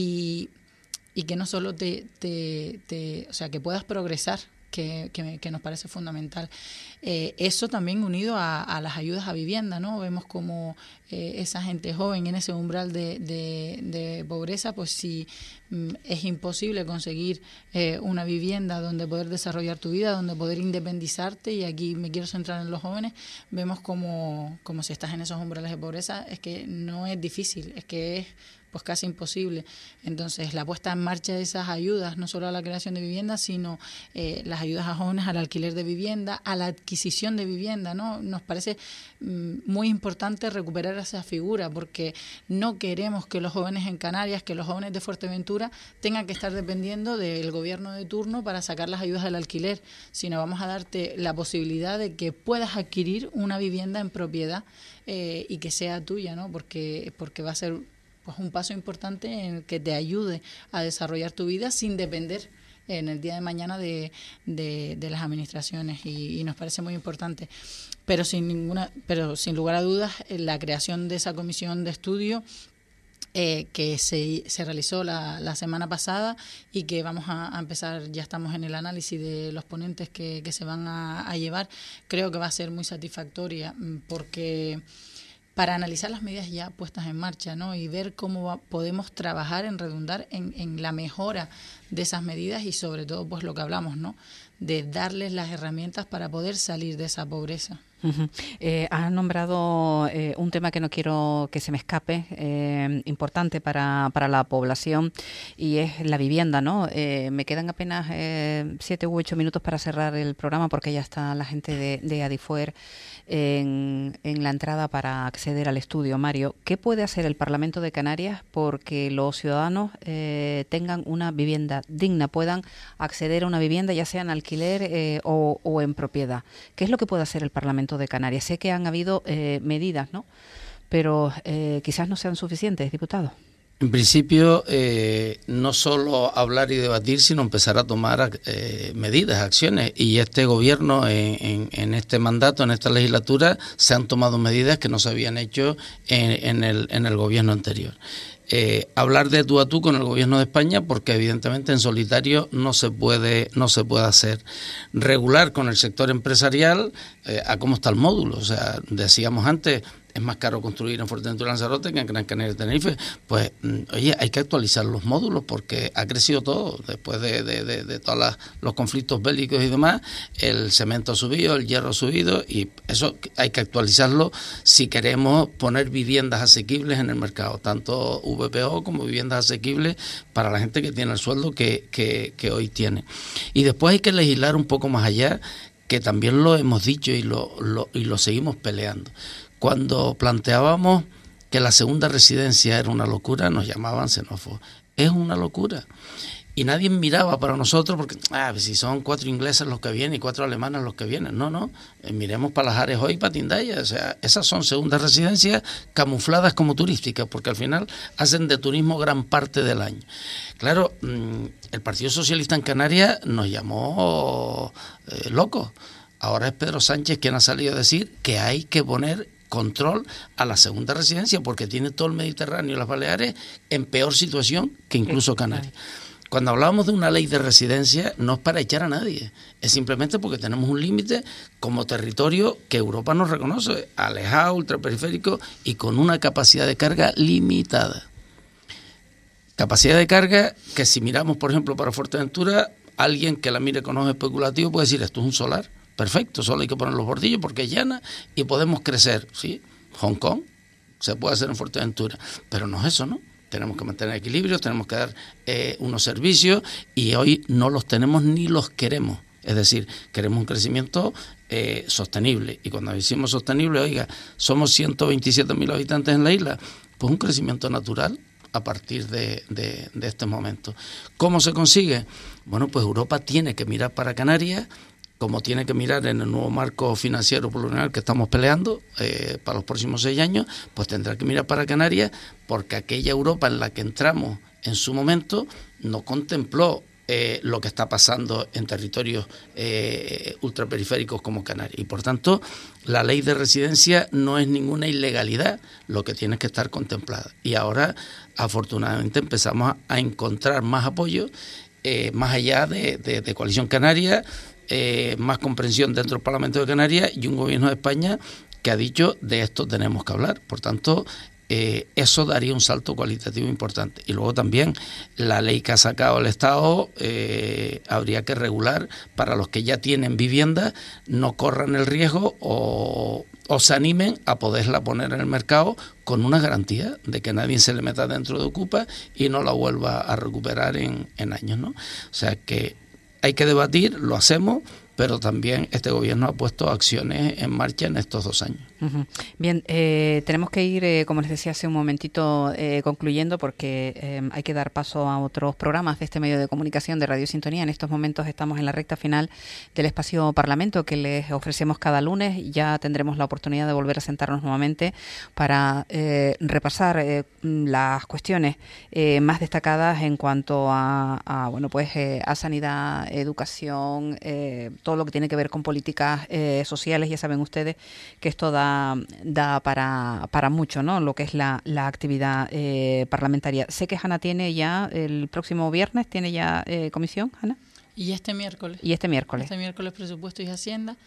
S5: y, y que no solo te, te, te, o sea, que puedas progresar, que, que, que nos parece fundamental. Eh, eso también unido a, a las ayudas a vivienda, ¿no? Vemos como eh, esa gente joven en ese umbral de, de, de pobreza, pues si mm, es imposible conseguir eh, una vivienda donde poder desarrollar tu vida, donde poder independizarte, y aquí me quiero centrar en los jóvenes, vemos como, como si estás en esos umbrales de pobreza, es que no es difícil, es que es pues casi imposible. Entonces, la puesta en marcha de esas ayudas, no solo a la creación de viviendas, sino eh, las ayudas a jóvenes al alquiler de vivienda, a la adquisición de vivienda, ¿no? Nos parece mm, muy importante recuperar esa figura, porque no queremos que los jóvenes en Canarias, que los jóvenes de Fuerteventura tengan que estar dependiendo del gobierno de turno para sacar las ayudas del alquiler, sino vamos a darte la posibilidad de que puedas adquirir una vivienda en propiedad eh, y que sea tuya, ¿no? Porque, porque va a ser pues un paso importante en el que te ayude a desarrollar tu vida sin depender en el día de mañana de, de, de las administraciones, y, y nos parece muy importante. Pero sin ninguna, pero sin lugar a dudas, la creación de esa comisión de estudio eh, que se, se realizó la, la semana pasada, y que vamos a, a empezar, ya estamos en el análisis de los ponentes que, que se van a, a llevar, creo que va a ser muy satisfactoria, porque para analizar las medidas ya puestas en marcha, ¿no? Y ver cómo va, podemos trabajar en redundar en, en la mejora de esas medidas, y sobre todo pues lo que hablamos, ¿no? De darles las herramientas para poder salir de esa pobreza.
S3: Uh-huh. Eh, has nombrado eh, un tema que no quiero que se me escape, eh, importante para, para la población, y es la vivienda, ¿no? Eh, me quedan apenas eh, siete u ocho minutos para cerrar el programa, porque ya está la gente de, de Adifuer en, en la entrada para acceder al estudio. Mario, ¿qué puede hacer el Parlamento de Canarias porque los ciudadanos eh, tengan una vivienda digna, puedan acceder a una vivienda, ya sea en alquiler eh, o, o en propiedad? ¿Qué es lo que puede hacer el Parlamento de Canarias? Sé que han habido eh, medidas, ¿no? Pero eh, quizás no sean suficientes, diputado.
S4: En principio, eh, no solo hablar y debatir, sino empezar a tomar eh, medidas, acciones. Y este gobierno, en, en, en este mandato, en esta legislatura, se han tomado medidas que no se habían hecho en, en, el, en el gobierno anterior. Eh, hablar de tú a tú con el gobierno de España, porque evidentemente en solitario no se puede no se puede hacer. Regular con el sector empresarial eh, a cómo está el módulo. O sea, decíamos antes, es más caro construir en Fuerteventura y Lanzarote que en Gran Canaria y Tenerife. Pues, oye, hay que actualizar los módulos porque ha crecido todo. Después de, de, de, de todos los conflictos bélicos y demás, el cemento ha subido, el hierro ha subido, y eso hay que actualizarlo si queremos poner viviendas asequibles en el mercado, tanto V P O como viviendas asequibles para la gente que tiene el sueldo que, que, que hoy tiene. Y después hay que legislar un poco más allá, que también lo hemos dicho y lo, lo, y lo seguimos peleando. Cuando planteábamos que la segunda residencia era una locura, nos llamaban xenófobos. Es una locura. Y nadie miraba para nosotros porque, ah, si son cuatro ingleses los que vienen y cuatro alemanes los que vienen. No, no. Eh, miremos para las Ares hoy y para Tindaya. O sea, esas son segundas residencias camufladas como turísticas, porque al final hacen de turismo gran parte del año. Claro, el Partido Socialista en Canarias nos llamó eh, locos. Ahora es Pedro Sánchez quien ha salido a decir que hay que poner control a la segunda residencia porque tiene todo el Mediterráneo y las Baleares en peor situación que incluso Canarias. Cuando hablábamos de una ley de residencia no es para echar a nadie, es simplemente porque tenemos un límite como territorio que Europa nos reconoce, alejado, ultraperiférico y con una capacidad de carga limitada. Capacidad de carga que si miramos, por ejemplo, para Fuerteventura, alguien que la mire con ojos especulativos puede decir, esto es un solar. Perfecto, solo hay que poner los bordillos porque es llana y podemos crecer, ¿sí? Hong Kong se puede hacer en Fuerteventura, pero no es eso, ¿no? Tenemos que mantener equilibrios, tenemos que dar eh, unos servicios y hoy no los tenemos ni los queremos. Es decir, queremos un crecimiento eh, sostenible. Y cuando decimos sostenible, oiga, somos ciento veintisiete mil habitantes en la isla, pues un crecimiento natural a partir de, de, de este momento. ¿Cómo se consigue? Bueno, pues Europa tiene que mirar para Canarias, como tiene que mirar en el nuevo marco financiero plurianual que estamos peleando eh, para los próximos seis años, pues tendrá que mirar para Canarias, porque aquella Europa en la que entramos en su momento no contempló eh, lo que está pasando en territorios eh, ultraperiféricos como Canarias. Y por tanto, la ley de residencia no es ninguna ilegalidad, lo que tiene que estar contemplada. Y ahora, afortunadamente, empezamos a encontrar más apoyo, eh, más allá de, de, de Coalición Canaria, Eh, más comprensión dentro del Parlamento de Canarias y un gobierno de España que ha dicho de esto tenemos que hablar. Por tanto, eh, eso daría un salto cualitativo importante. Y luego también la ley que ha sacado el Estado eh, habría que regular para los que ya tienen vivienda, no corran el riesgo o, o se animen a poderla poner en el mercado con una garantía de que nadie se le meta dentro de Ocupa y no la vuelva a recuperar en, en años, ¿no? O sea que hay que debatir, lo hacemos, pero también este gobierno ha puesto acciones en marcha en estos dos años.
S3: Uh-huh. Bien, eh, tenemos que ir, eh, como les decía hace un momentito, eh, concluyendo porque eh, hay que dar paso a otros programas de este medio de comunicación de Radio Sintonía. En estos momentos estamos en la recta final del espacio Parlamento que les ofrecemos cada lunes. Ya tendremos la oportunidad de volver a sentarnos nuevamente para eh, repasar eh, las cuestiones eh, más destacadas en cuanto a, a bueno, pues eh, a sanidad, educación, eh, todo lo que tiene que ver con políticas eh, sociales. Ya saben ustedes que esto da da para, para mucho, ¿no? Lo que es la, la actividad eh, parlamentaria. Sé que Hanna tiene ya, el próximo viernes, tiene ya eh, comisión, Hanna.
S5: Y este miércoles.
S3: Y este miércoles.
S5: Este miércoles Presupuesto y Hacienda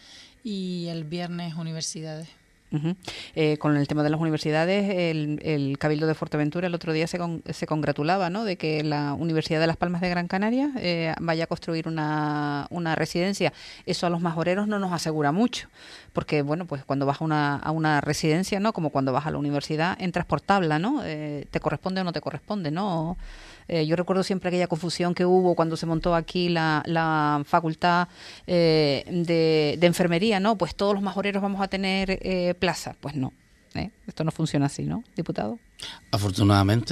S5: y el viernes Universidades.
S3: Uh-huh. Eh, con el tema de las universidades, el, el Cabildo de Fuerteventura el otro día se, con, se congratulaba, ¿no?, de que la Universidad de Las Palmas de Gran Canaria eh, vaya a construir una, una residencia. Eso a los majoreros no nos asegura mucho, porque bueno, pues cuando vas a una, a una residencia, ¿no?, como cuando vas a la universidad, entras por tabla, ¿no? Eh, te corresponde o no te corresponde, ¿no? Eh, yo recuerdo siempre aquella confusión que hubo cuando se montó aquí la, la facultad eh, de, de enfermería, ¿no? Pues todos los majoreros vamos a tener eh, plaza. Pues no, ¿eh? Esto no funciona así, ¿no, diputado?
S4: Afortunadamente.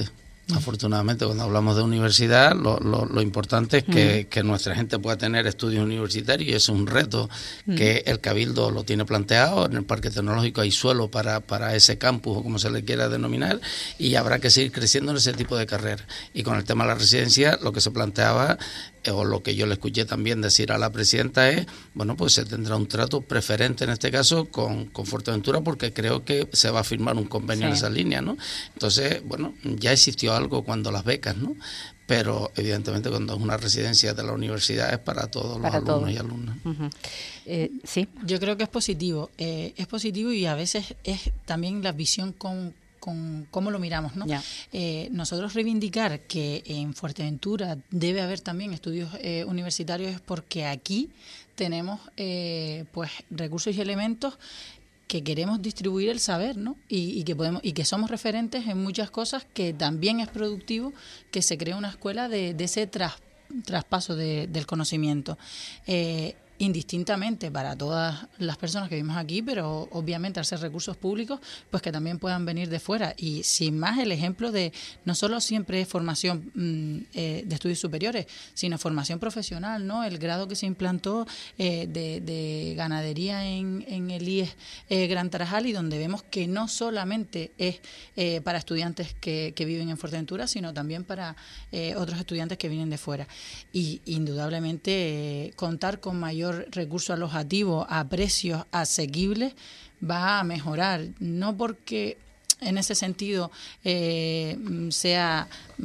S4: Afortunadamente, cuando hablamos de universidad, lo, lo, lo importante es que, mm. que nuestra gente pueda tener estudios universitarios, y eso es un reto mm. que el Cabildo lo tiene planteado. En el Parque Tecnológico hay suelo para, para ese campus, o como se le quiera denominar, y habrá que seguir creciendo en ese tipo de carreras. Y con el tema de la residencia, lo que se planteaba, eh, o lo que yo le escuché también decir a la presidenta es, bueno, pues se tendrá un trato preferente en este caso con, con Fuerteventura, porque creo que se va a firmar un convenio sí. en esa línea, ¿no? Entonces, bueno, ya existió algo cuando las becas, ¿no? Pero evidentemente cuando es una residencia de la universidad es para todos
S3: para
S4: los alumnos
S3: todo.
S4: y alumnas.
S3: Uh-huh. Eh, sí.
S5: Yo creo que es positivo, eh, es positivo y a veces es también la visión con con cómo lo miramos, ¿no?
S3: Yeah.
S5: Eh, nosotros reivindicar que en Fuerteventura debe haber también estudios eh, universitarios es porque aquí tenemos eh, pues recursos y elementos que queremos distribuir el saber, ¿no? Y, y que podemos y que somos referentes en muchas cosas, que también es productivo que se cree una escuela de, de ese tras, traspaso de, del conocimiento. Eh, indistintamente para todas las personas que vivimos aquí, pero obviamente al ser recursos públicos, pues que también puedan venir de fuera. Y sin más, el ejemplo de no solo siempre es formación mmm, eh, de estudios superiores, sino formación profesional, ¿no? El grado que se implantó eh, de, de ganadería en, en el I E S eh, Gran Tarajal, y donde vemos que no solamente es eh, para estudiantes que, que viven en Fuerteventura, sino también para eh, otros estudiantes que vienen de fuera. Y indudablemente eh, contar con mayor recurso alojativo a precios asequibles va a mejorar, no porque en ese sentido eh, sea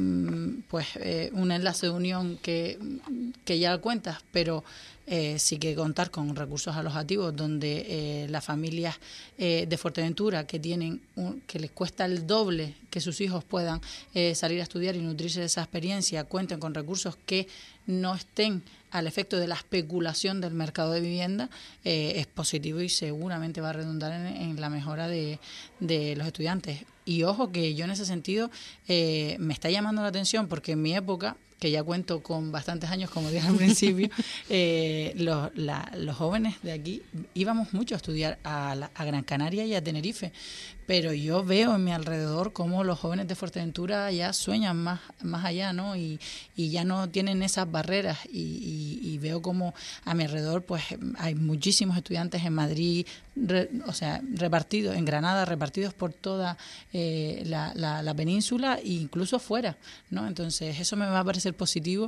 S5: pues eh, un enlace de unión que, que ya cuentas, pero eh, sí que contar con recursos alojativos donde eh, las familias eh, de Fuerteventura que tienen un, que les cuesta el doble que sus hijos puedan eh, salir a estudiar y nutrirse de esa experiencia, cuenten con recursos que no estén al efecto de la especulación del mercado de vivienda, eh, es positivo y seguramente va a redundar en, en la mejora de, de los estudiantes. Y ojo que yo en ese sentido eh, me está llamando la atención, porque en mi época, que ya cuento con bastantes años, como dije al principio, eh, los, la, los jóvenes de aquí íbamos mucho a estudiar a, la, a Gran Canaria y a Tenerife, pero yo veo en mi alrededor cómo los jóvenes de Fuerteventura ya sueñan más, más allá, ¿no? Y, y ya no tienen esas barreras, y, y, y veo como a mi alrededor pues hay muchísimos estudiantes en Madrid, re, o sea, repartidos, en Granada, repartidos por toda eh, la, la, la península e incluso fuera, ¿no? Entonces eso me va a parecer positivo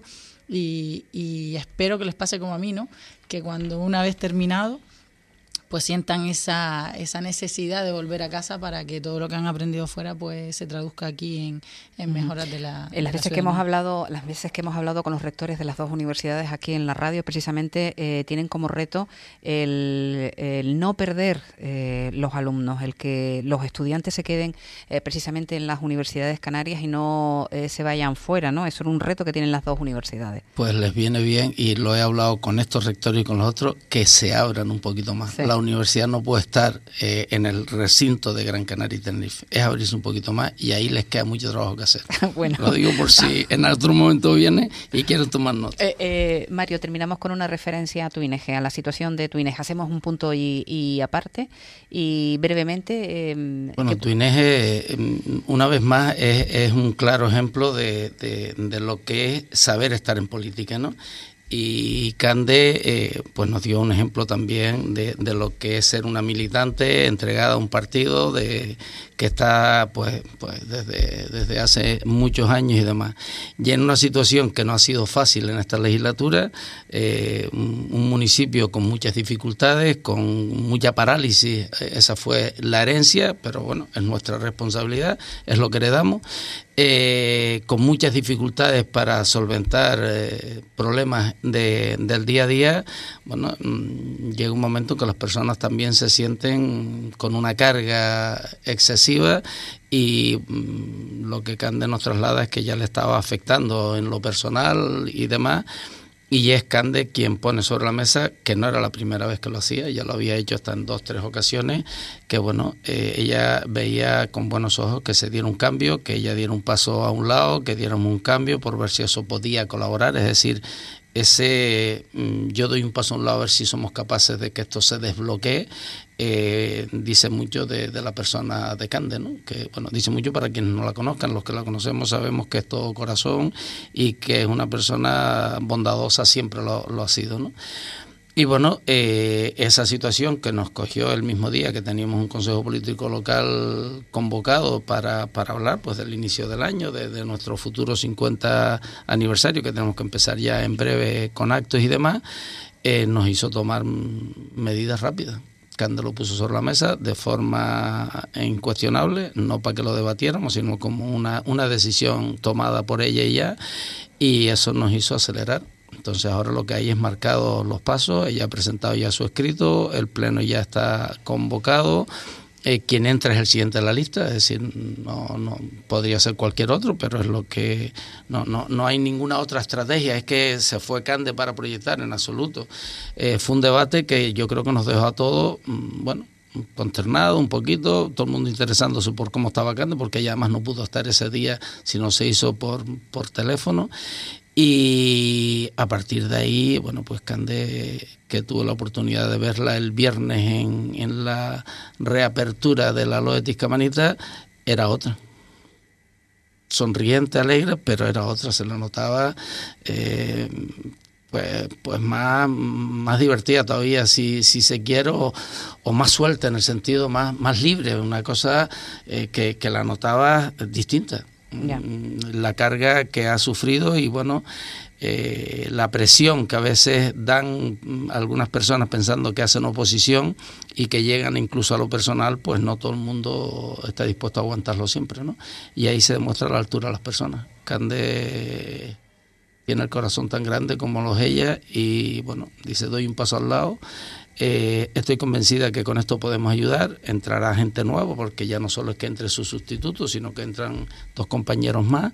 S5: y, y espero que les pase como a mí, ¿no? Que cuando una vez terminado pues sientan esa esa necesidad de volver a casa para que todo lo que han aprendido fuera pues se traduzca aquí en, en mejoras de la
S3: en las veces que hemos hablado las veces que hemos hablado con los rectores de las dos universidades aquí en la radio, precisamente eh, tienen como reto el, el no perder eh, los alumnos, el que los estudiantes se queden eh, precisamente en las universidades canarias y no eh, se vayan fuera, ¿no? Eso es un reto que tienen las dos universidades.
S4: Pues les viene bien, y lo he hablado con estos rectores y con los otros, que se abran un poquito más. Sí. La universidad no puede estar eh, en el recinto de Gran Canaria y Tenerife, es abrirse un poquito más, y ahí les queda mucho trabajo que hacer. Bueno. Lo digo por si en otro momento viene y quieren tomar nota.
S3: Eh, eh, Mario, terminamos con una referencia a Tuineje, a la situación de Tuineje. Hacemos un punto y, y aparte, y brevemente... Eh,
S4: bueno,
S3: que...
S4: Tuineje, eh, una vez más, es, es un claro ejemplo de, de, de lo que es saber estar en política, ¿no? Y Cande eh, pues nos dio un ejemplo también de, de lo que es ser una militante entregada a un partido de que está pues pues desde desde hace muchos años y demás, y en una situación que no ha sido fácil en esta legislatura, eh, un, un municipio con muchas dificultades, con mucha parálisis. Esa fue la herencia, pero bueno, es nuestra responsabilidad, es lo que heredamos. Eh, con muchas dificultades para solventar eh, problemas de, del día a día. Bueno, mmm, llega un momento en que las personas también se sienten con una carga excesiva, y mmm, lo que Cande nos traslada es que ya le estaba afectando en lo personal y demás. Y es Cande quien pone sobre la mesa, que no era la primera vez que lo hacía, ya lo había hecho hasta en dos, tres ocasiones, que bueno, eh, ella veía con buenos ojos que se diera un cambio, que ella diera un paso a un lado, que diéramos un cambio por ver si eso podía colaborar, es decir, ese yo doy un paso a un lado a ver si somos capaces de que esto se desbloquee, eh, dice mucho de, de la persona de Cande, ¿no? Que, bueno, dice mucho para quienes no la conozcan. Los que la conocemos sabemos que es todo corazón y que es una persona bondadosa, siempre lo, lo ha sido, ¿no? Y bueno, eh, esa situación que nos cogió el mismo día que teníamos un consejo político local convocado para, para hablar pues del inicio del año, de, de nuestro futuro cincuenta aniversario, que tenemos que empezar ya en breve con actos y demás, eh, nos hizo tomar medidas rápidas. Cande lo puso sobre la mesa de forma incuestionable, no para que lo debatiéramos, sino como una, una decisión tomada por ella y ya, y eso nos hizo acelerar. Entonces ahora lo que hay es marcados los pasos, ella ha presentado ya su escrito, el pleno ya está convocado, eh, quien entra es el siguiente de la lista, es decir, no, no podría ser cualquier otro, pero es lo que no, no, no hay ninguna otra estrategia, es que se fue Cande para proyectar en absoluto. Eh, fue un debate que yo creo que nos dejó a todos, bueno, consternado un poquito, todo el mundo interesándose por cómo estaba Cande, porque ella además no pudo estar ese día si no se hizo por, por teléfono. Y a partir de ahí, bueno, pues Cande, que tuvo la oportunidad de verla el viernes en, en la reapertura de la Loetis Camanita, era otra. Sonriente, alegre, pero era otra, se la notaba eh, pues, pues más, más divertida todavía, si, si se quiere, o, o más suelta, en el sentido más, más libre, una cosa eh, que, que la notaba distinta. Ya. La carga que ha sufrido y bueno, eh, la presión que a veces dan algunas personas pensando que hacen oposición y que llegan incluso a lo personal, pues no todo el mundo está dispuesto a aguantarlo siempre, ¿no? Y ahí se demuestra la altura de las personas. Cande tiene el corazón tan grande como los ella y bueno, dice, doy un paso al lado. Eh, estoy convencida que con esto podemos ayudar, entrará gente nueva porque ya no solo es que entre sus sustitutos, sino que entran dos compañeros más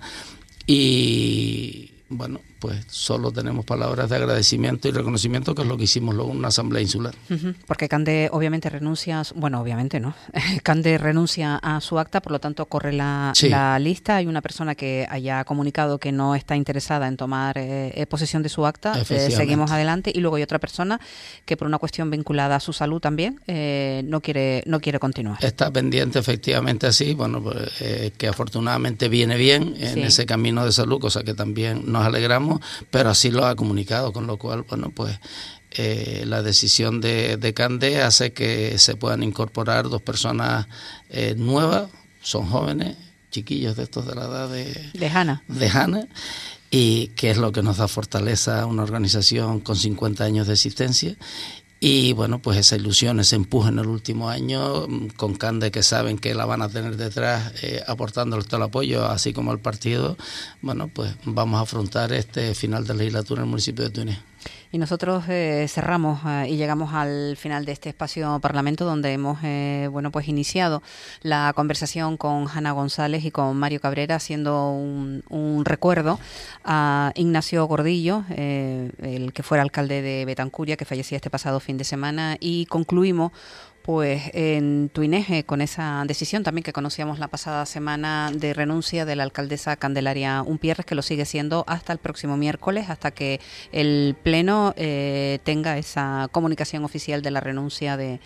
S4: y bueno, pues solo tenemos palabras de agradecimiento y reconocimiento, que es lo que hicimos luego en una asamblea insular.
S3: Uh-huh, porque Cande obviamente renuncia, bueno, obviamente no, Cande renuncia a su acta, por lo tanto corre la, sí. la lista. Hay una persona que haya comunicado que no está interesada en tomar eh, posesión de su acta, eh, seguimos adelante, y luego hay otra persona que por una cuestión vinculada a su salud también eh, no quiere no quiere continuar.
S4: Está pendiente, efectivamente, así, bueno, pues, eh, que afortunadamente viene bien en sí. ese camino de salud, cosa que también nos alegramos, pero así lo ha comunicado, con lo cual, bueno, pues eh, la decisión de, de Cande hace que se puedan incorporar dos personas eh, nuevas, son jóvenes, chiquillos de estos de la edad de,
S3: de Hanna.
S4: de Hanna, y que es lo que nos da fortaleza a una organización con cincuenta años de existencia. Y bueno, pues esa ilusión, ese empuje en el último año, con Cande, que saben que la van a tener detrás, eh, aportándole todo el apoyo, así como al partido, bueno, pues vamos a afrontar este final de legislatura en el municipio de Túnez.
S3: Y nosotros eh, cerramos eh, y llegamos al final de este espacio Parlamento, donde hemos eh, bueno pues iniciado la conversación con Hanna González y con Mario Cabrera, haciendo un, un recuerdo a Ignacio Gordillo, eh, el que fuera alcalde de Betancuria, que fallecía este pasado fin de semana, y concluimos pues en Tuineje con esa decisión también que conocíamos la pasada semana de renuncia de la alcaldesa Candelaria Umpierres, que lo sigue siendo hasta el próximo miércoles, hasta que el Pleno eh, tenga esa comunicación oficial de la renuncia de,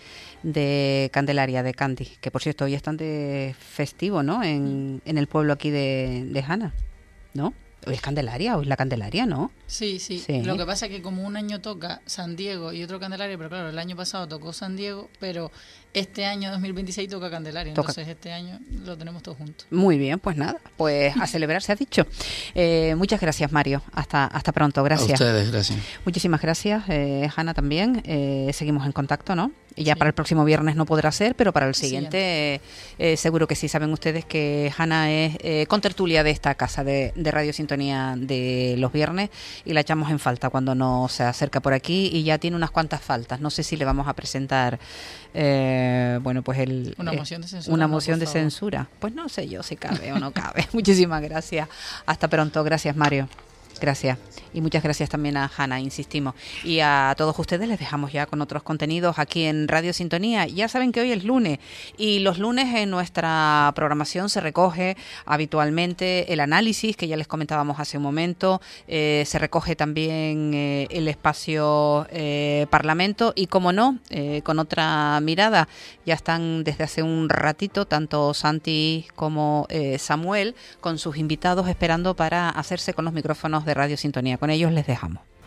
S3: de Candelaria, de Candi, que por cierto hoy están de festivo, ¿no? En, en el pueblo aquí de, de Hanna, ¿no? Hoy es Candelaria, hoy es la Candelaria, ¿no?
S5: Sí, sí, sí. Lo que pasa es que como un año toca San Diego y otro Candelaria, pero claro, el año pasado tocó San Diego, pero este año dos mil veintiséis toca Candelaria, toca. Entonces este año lo tenemos todos juntos.
S3: Muy bien, pues nada, pues a celebrar se ha dicho. Eh, muchas gracias, Mario. Hasta hasta pronto, gracias.
S4: A ustedes, gracias.
S3: Muchísimas gracias, eh, Hanna también. Eh, seguimos en contacto, ¿no? Y ya sí. Para el próximo viernes no podrá ser, pero para el siguiente eh, eh, seguro que sí. Saben ustedes que Hanna es eh, contertulia de esta casa de, de Radio Sintonía de los viernes y la echamos en falta cuando no se acerca por aquí, y ya tiene unas cuantas faltas. No sé si le vamos a presentar eh, bueno pues el
S5: una moción de censura.
S3: Una moción no, de censura. Pues no sé yo si cabe o no cabe. Muchísimas gracias. Hasta pronto. Gracias, Mario. Gracias. Y muchas gracias también a Hanna, insistimos. Y a todos ustedes les dejamos ya con otros contenidos aquí en Radio Sintonía. Ya saben que hoy es lunes y los lunes en nuestra programación se recoge habitualmente el análisis que ya les comentábamos hace un momento. Eh, se recoge también eh, el espacio eh, Parlamento y, como no, eh, con otra mirada. Ya están desde hace un ratito tanto Santi como eh, Samuel con sus invitados esperando para hacerse con los micrófonos de Radio Sintonía. Con ellos les dejamos.